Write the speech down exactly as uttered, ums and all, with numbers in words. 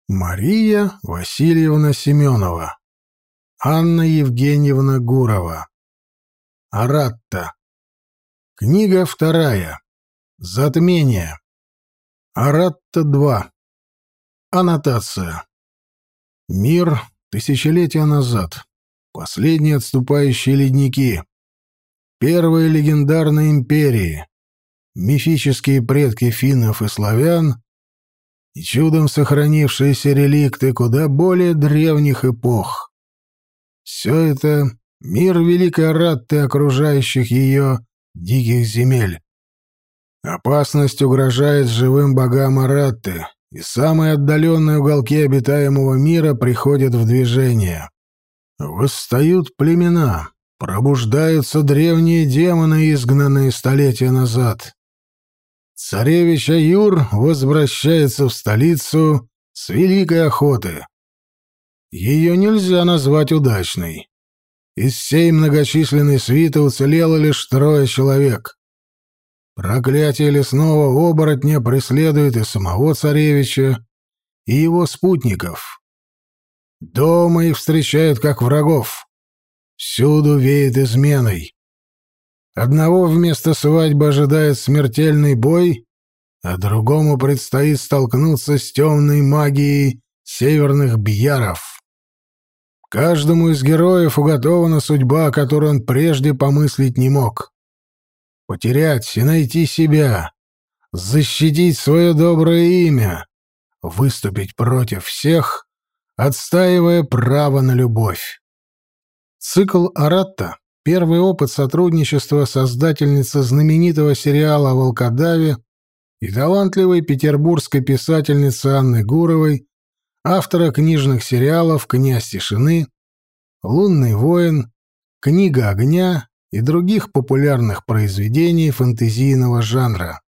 Мария Васильевна Семенова. Анна Евгеньевна Гурова. Аратта. Книга вторая. Затмение. Аратта два. Аннотация. Мир тысячелетия назад. Последние отступающие ледники. Первые легендарные империи. Мифические предки финнов и славян и чудом сохранившиеся реликты куда более древних эпох. Все это — мир великой Аратты, окружающих ее диких земель. Опасность угрожает живым богам Аратты, и самые отдаленные уголки обитаемого мира приходят в движение. Восстают племена, пробуждаются древние демоны, изгнанные столетия назад. Царевич Аюр возвращается в столицу с великой охоты. Ее нельзя назвать удачной. Из всей многочисленной свиты уцелело лишь трое человек. Проклятие лесного оборотня преследует и самого царевича, и его спутников. Дома их встречают как врагов. Всюду веет изменой. Одного вместо свадьбы ожидает смертельный бой, а другому предстоит столкнуться с темной магией северных бьяров. Каждому из героев уготована судьба, которую он прежде помыслить не мог. Потерять и найти себя, защитить свое доброе имя, выступить против всех, отстаивая право на любовь. Цикл «Аратта» — первый опыт сотрудничества создательницы знаменитого сериала о волкодаве и талантливой петербургской писательницы Анны Гуровой, автора книжных сериалов «Князь тишины», «Лунный воин», «Книга огня» и других популярных произведений фэнтезийного жанра.